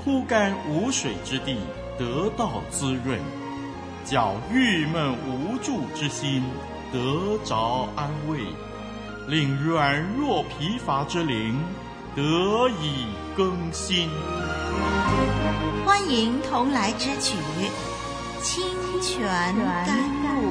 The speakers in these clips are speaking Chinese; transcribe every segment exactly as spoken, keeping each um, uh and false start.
枯干无水之地得到滋润，叫郁闷无助之心得着安慰，令软弱疲乏之灵得以更新。 欢迎同来之曲《清泉甘露》。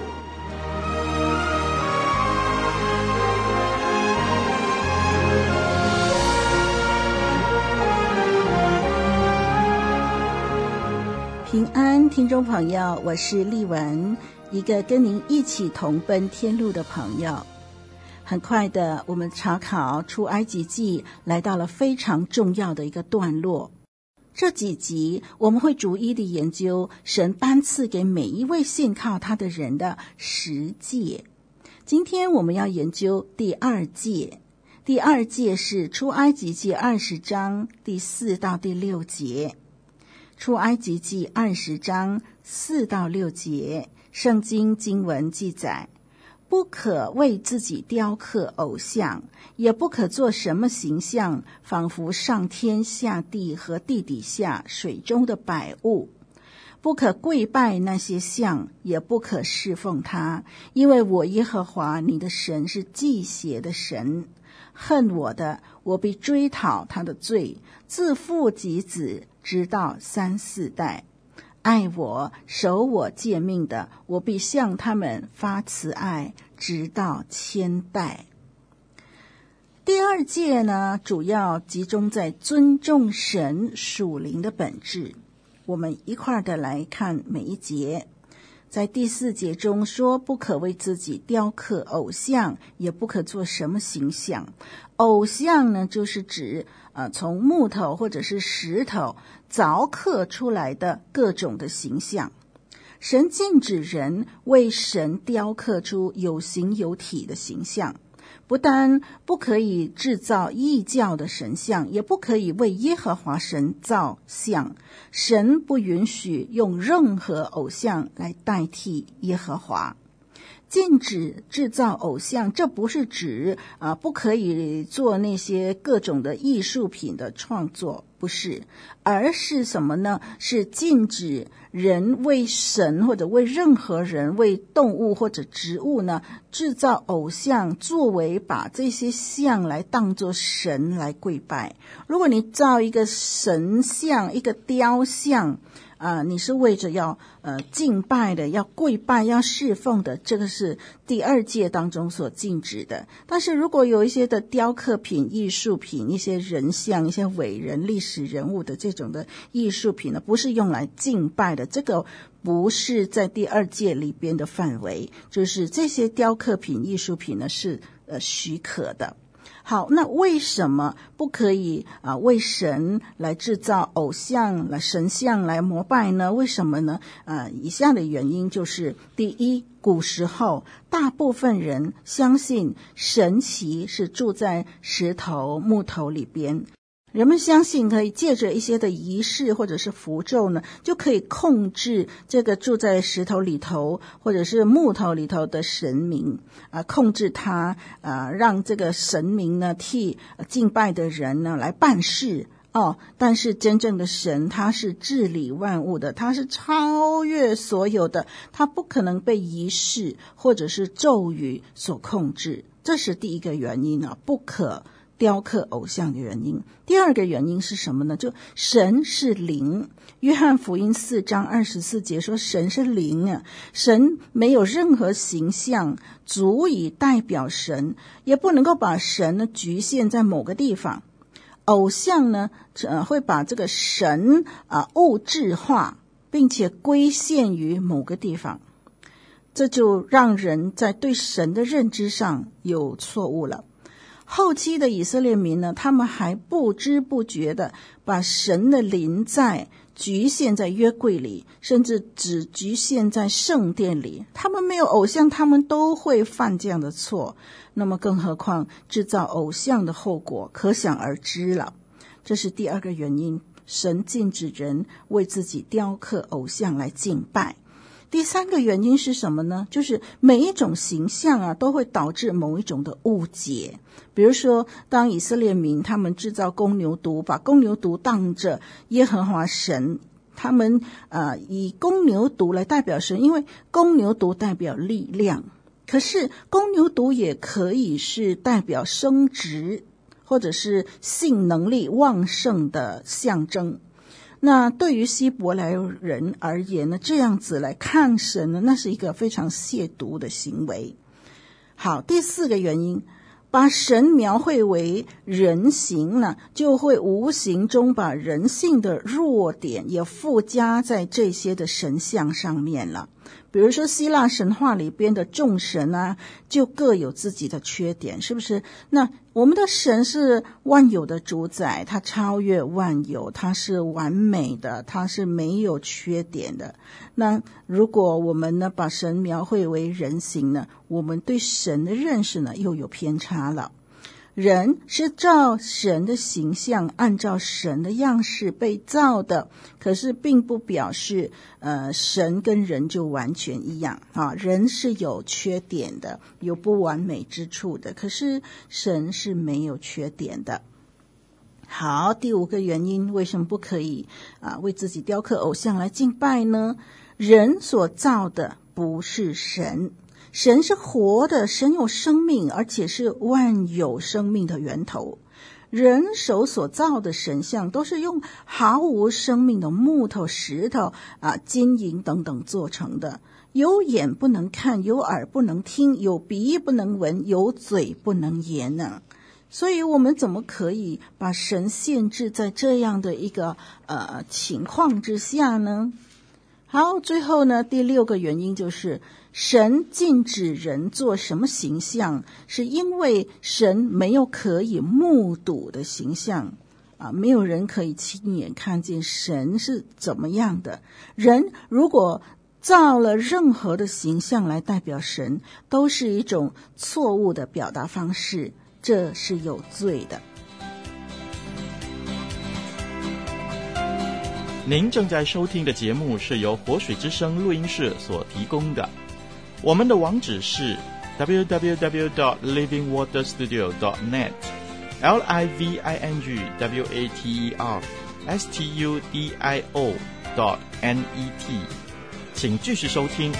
平安，听众朋友，我是丽文，一个跟您一起同奔天路的朋友。很快的，我们查考出埃及记来到了非常重要的一个段落。这几集我们会逐一的研究神颁赐给每一位信靠他的人的十诫。今天我们要研究第二诫，第二诫是出埃及记二十章第四到第六节。出埃及记二十章四到六节，圣经经文记载，不可为自己雕刻偶像，也不可做什么形象，仿佛上天下地和地底下水中的百物。不可跪拜那些像，也不可侍奉他，因为我耶和华你的神是忌邪的神。恨我的，我必追讨他的罪，自父及子，直到三四代。爱我守我诫命的，我必向他们发慈爱，直到千代。第二诫呢，主要集中在尊重神属灵的本质。我们一块的来看每一节。在第四节中说，不可为自己雕刻偶像，也不可做什么形象。偶像呢，就是指呃从木头或者是石头凿刻出来的各种的形象。神禁止人为神雕刻出有形有体的形象，不但不可以制造异教的神像，也不可以为耶和华神造像。神不允许用任何偶像来代替耶和华。禁止制造偶像，这不是指啊、呃、不可以做那些各种的艺术品的创作，不是，而是什么呢？是禁止人为神或者为任何人、为动物或者植物呢制造偶像，作为把这些像来当作神来跪拜。如果你造一个神像、一个雕像啊、呃，你是为着要呃敬拜的，要跪拜，要侍奉的，这个是第二诫当中所禁止的。但是如果有一些的雕刻品、艺术品，一些人像、一些伟人、历史人物的这种的艺术品呢，不是用来敬拜的，这个不是在第二诫里边的范围，就是这些雕刻品、艺术品呢是呃许可的。好，那为什么不可以啊为神来制造偶像、来神像来膜拜呢？为什么呢？呃，以下的原因就是：第一，古时候大部分人相信神祇是住在石头、木头里边。人们相信可以借着一些的仪式或者是符咒呢，就可以控制这个住在石头里头或者是木头里头的神明啊、呃，控制他啊、呃，让这个神明呢替敬拜的人呢来办事哦。但是真正的神，他是治理万物的，他是超越所有的，他不可能被仪式或者是咒语所控制。这是第一个原因啊，不可雕刻偶像的原因。第二个原因是什么呢？就神是灵。约翰福音四章二十四节说神是灵啊，神没有任何形象足以代表神，也不能够把神呢局限在某个地方。偶像呢，呃，会把这个神啊、呃、物质化，并且归限于某个地方，这就让人在对神的认知上有错误了。后期的以色列民呢，他们还不知不觉的把神的临在局限在约柜里，甚至只局限在圣殿里。他们没有偶像，他们都会犯这样的错，那么更何况制造偶像的后果可想而知了。这是第二个原因，神禁止人为自己雕刻偶像来敬拜。 第三个原因是什么呢？就是每一种形象啊，都会导致某一种的误解。比如说，当以色列民他们制造公牛犊，把公牛犊当着耶和华神，他们呃以公牛犊来代表神，因为公牛犊代表力量。可是公牛犊也可以是代表生殖，或者是性能力旺盛的象征。那对于希伯来人而言呢，这样子来看神呢，那是一个非常亵渎的行为。好，第四个原因，把神描绘为人形呢，就会无形中把人性的弱点也附加在这些的神像上面了。比如说希腊神话里边的众神啊，就各有自己的缺点，是不是？那我们的神是万有的主宰，他超越万有，他是完美的，他是没有缺点的。那如果我们呢把神描绘为人形呢，我们对神的认识呢又有偏差了。人是照神的形象，按照神的样式被造的，可是并不表示呃神跟人就完全一样啊。人是有缺点的，有不完美之处的，可是神是没有缺点的。好，第五个原因，为什么不可以啊为自己雕刻偶像来敬拜呢？人所造的不是神，神是活的，神有生命，而且是万有生命的源头。人手所造的神像都是用毫无生命的木头、石头啊、金银等等做成的。有眼不能看，有耳不能听，有鼻不能闻，有嘴不能言呢。所以我们怎么可以把神限制在这样的一个呃情况之下呢？好，最后呢，第六个原因就是神禁止人做什么形象，是因为神没有可以目睹的形象啊，没有人可以亲眼看见神是怎么样的。人如果造了任何的形象来代表神，都是一种错误的表达方式，这是有罪的。 您正在收听的节目是由活水之声录音室所提供的。我们的网址是 double-u double-u double-u dot living water studio dot net L I V I N G W A T E R S T U D I O dot N E T。 请继续收听。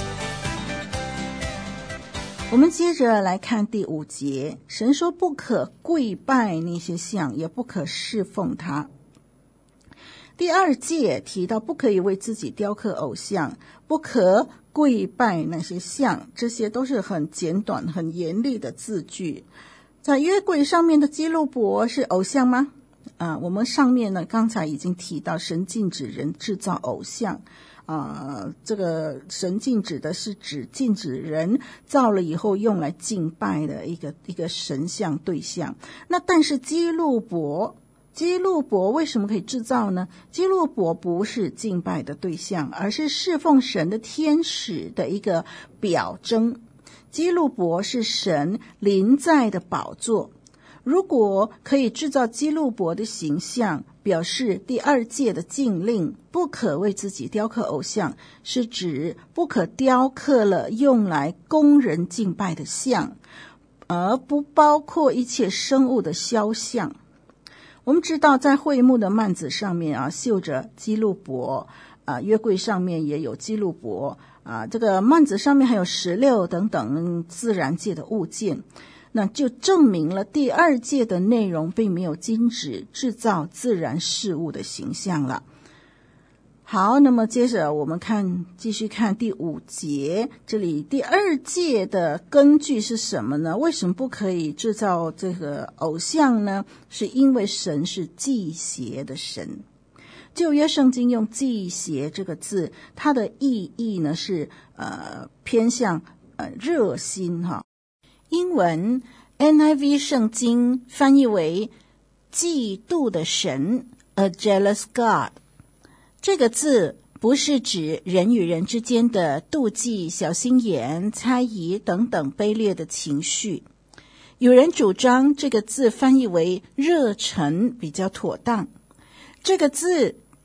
我们接着来看第五节，神说不可跪拜那些像，也不可侍奉他。第二诫提到不可以为自己雕刻偶像，不可跪拜那些像，这些都是很简短很严厉的字句。在约柜上面的基路伯是偶像吗？啊，我们上面呢刚才已经提到神禁止人制造偶像啊，这个神禁止的是指禁止人造了以后用来敬拜的一个一个神像对象。那但是基路伯基路伯为什么可以制造呢？基路伯不是敬拜的对象，而是侍奉神的天使的一个表征。基路伯是神临在的宝座。如果可以制造基路伯的形象，表示第二诫的禁令不可为自己雕刻偶像，是指不可雕刻了用来供人敬拜的像，而不包括一切生物的肖像。我们知道在会幕的幔子上面啊绣着基路伯啊，约柜上面也有基路伯啊，这个幔子上面还有石榴等等自然界的物件，那就证明了第二诫的内容并没有禁止制造自然事物的形象了。好，那么接着我们看继续看第五节，这里第二诫的根据是什么呢？为什么不可以制造这个偶像呢？是因为神是祭邪的神。旧约圣经用祭邪这个字，它的意义呢是呃偏向呃热心哈。英文 N I V 圣经翻译为嫉妒的神 A jealous God。这个字不是指人与人之间的妒忌、小心眼、猜疑等等卑劣的情绪。有人主张这个字翻译为热忱比较妥当。这个字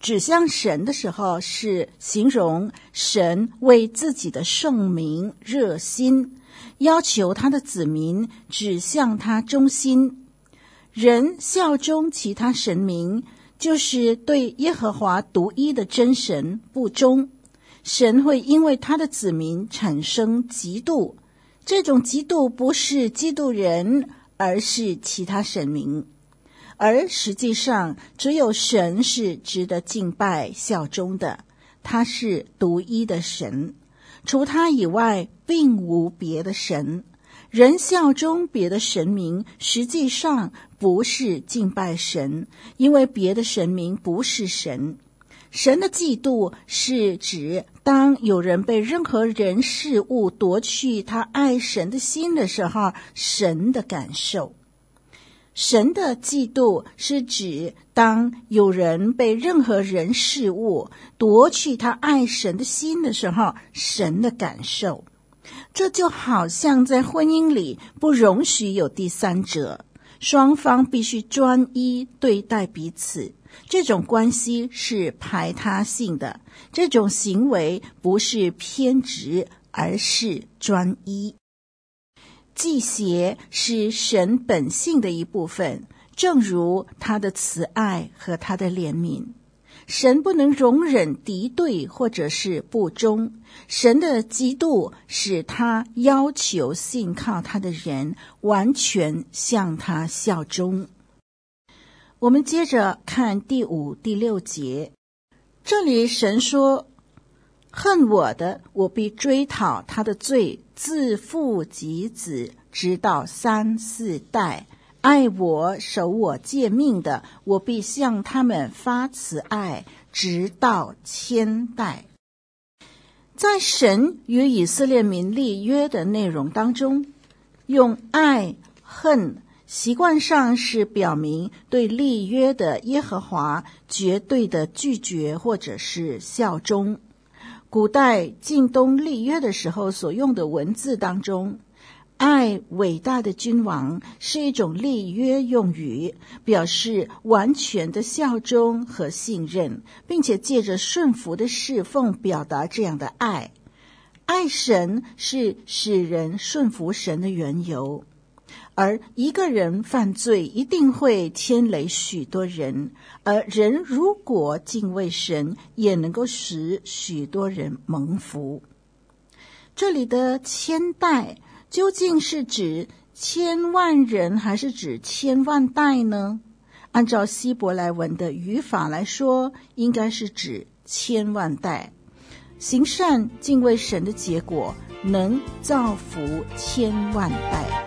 指向神的时候，是形容神为自己的圣名热心，要求他的子民指向他忠心。人效忠其他神明，就是对耶和华独一的真神不忠，神会因为他的子民产生嫉妒，这种嫉妒不是嫉妒人，而是其他神明。而实际上，只有神是值得敬拜效忠的，他是独一的神，除他以外并无别的神。人效忠别的神明，实际上不是敬拜神，因为别的神明不是神。神的嫉妒是指当有人被任何人事物夺去他爱神的心的时候，神的感受。神的嫉妒是指当有人被任何人事物夺去他爱神的心的时候，神的感受。这就好像在婚姻里不容许有第三者，双方必须专一对待彼此，这种关系是排他性的，这种行为不是偏执，而是专一。祭邪是神本性的一部分，正如他的慈爱和他的怜悯。神不能容忍敌对或者是不忠，神的嫉妒使他要求信靠他的人完全向他效忠。我们接着看第五、第六节，这里神说，恨我的，我必追讨他的罪，自父及子，直到三四代；爱我、守我诫命的，我必向他们发慈爱，直到千代。在神与以色列民立约的内容当中，用爱、恨，习惯上是表明对立约的耶和华绝对的拒绝或者是效忠。古代近东立约的时候所用的文字当中，爱伟大的君王是一种立约用语，表示完全的效忠和信任，并且借着顺服的侍奉表达这样的爱。爱神是使人顺服神的缘由，而一个人犯罪一定会牵累许多人，而人如果敬畏神，也能够使许多人蒙福。这里的千代究竟是指千万人还是指千万代呢？按照希伯来文的语法来说，应该是指千万代。行善敬畏神的结果，能造福千万代。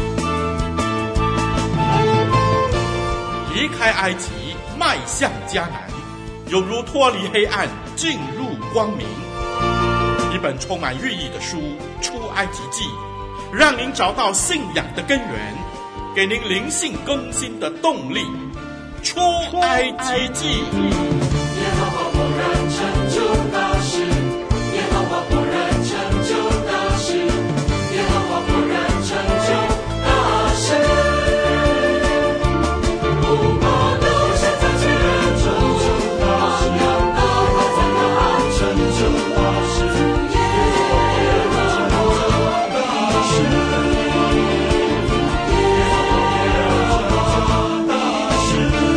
离开埃及，迈向迦南，犹如脱离黑暗，进入光明。一本充满寓意的书《出埃及记》，让您找到信仰的根源，给您灵性更新的动力。出埃及记。 耶和华果然成就大事，耶和华果然成就大事，耶和华果然成就大事。不怕刀山在前中，大洋大海在他成就大事，耶和华大事，耶和华大事。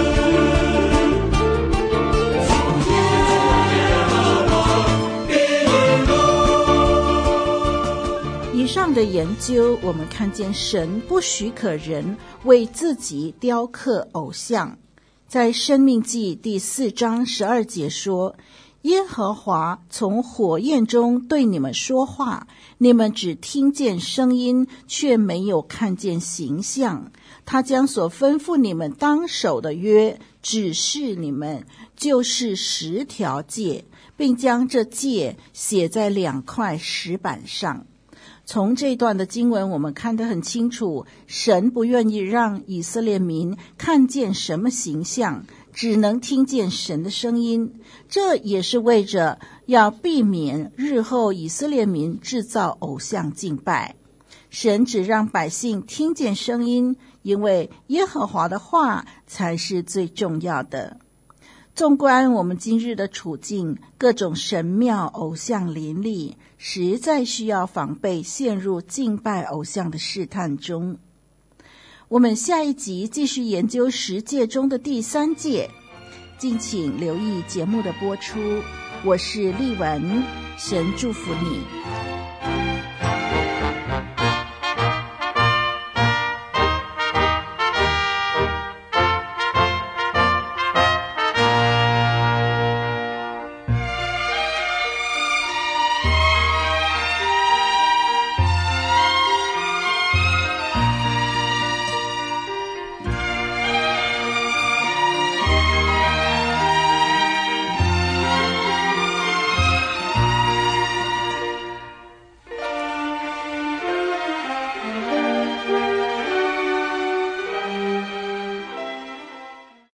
以上的研究，我们看见神不许可人为自己雕刻偶像。在申命记第四章十二节说，耶和华从火焰中对你们说话，你们只听见声音，却没有看见形象。他将所吩咐你们当守的约指示你们，就是十条诫，并将这诫写在两块石板上。从这段的经文我们看得很清楚，神不愿意让以色列民看见什么形象，只能听见神的声音。这也是为着要避免日后以色列民制造偶像敬拜。神只让百姓听见声音，因为耶和华的话才是最重要的。 纵观我们今日的处境，各种神庙偶像林立，实在需要防备陷入敬拜偶像的试探中。我们下一集继续研究十诫中的第三诫，敬请留意节目的播出。我是丽文，神祝福你。